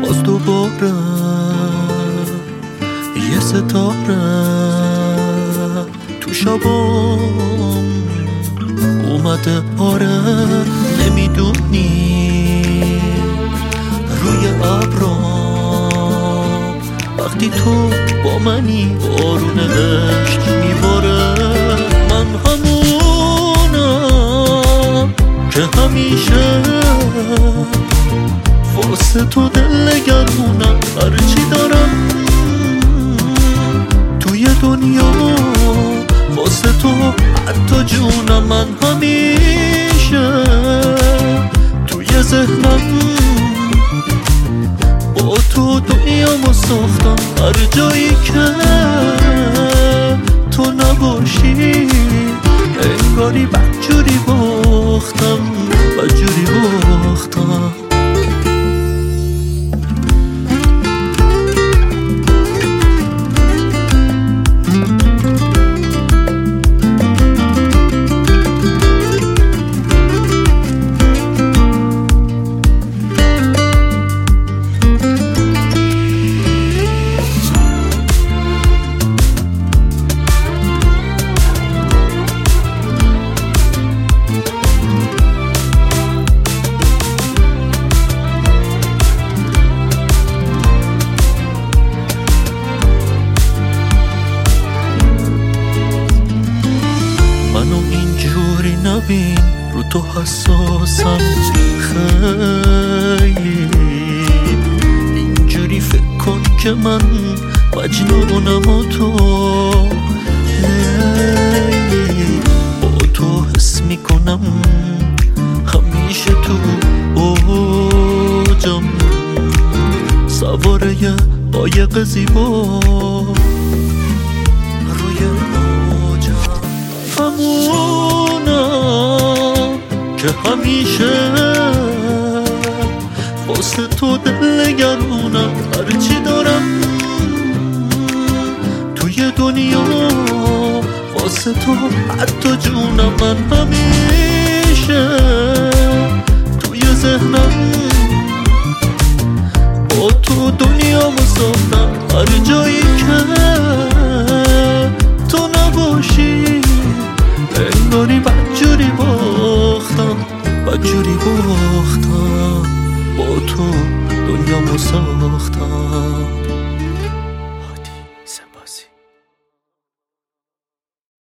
باز دوباره یه ستاره تو شبام اومده. آره نمیدونی روی ابرام وقتی تو با منی بارون عشق میباره. من همونم که همیشه واسه تو دل نگرونم. هرچی دارم توی دنیا واسه تو حتی جونم. من همیشه توی ذهنم با تو دنیامو ساختم. هر جایی که تو نباشی انگاری بدجوری باختم، بدجوری باختم. منو اینجوری نبین، رو تو حساسم خیلی. اینجوری فکر کن که من مجنونم و تو لیلی. با تو حس میکنم همیشه تو اوجم، سواره یه قایق زیبا روی موجم. همونم که همیشه واسه تو دل نگرونم. هرچی دارم توی دنیا واسه تو حتی جونم. من همیشه توی ذهنم با تو دنیامو ساختم. هر جایی که تو نباشی انگاری بدجوری باختم، بدجوری باختم. با تو دنیامو ساختم.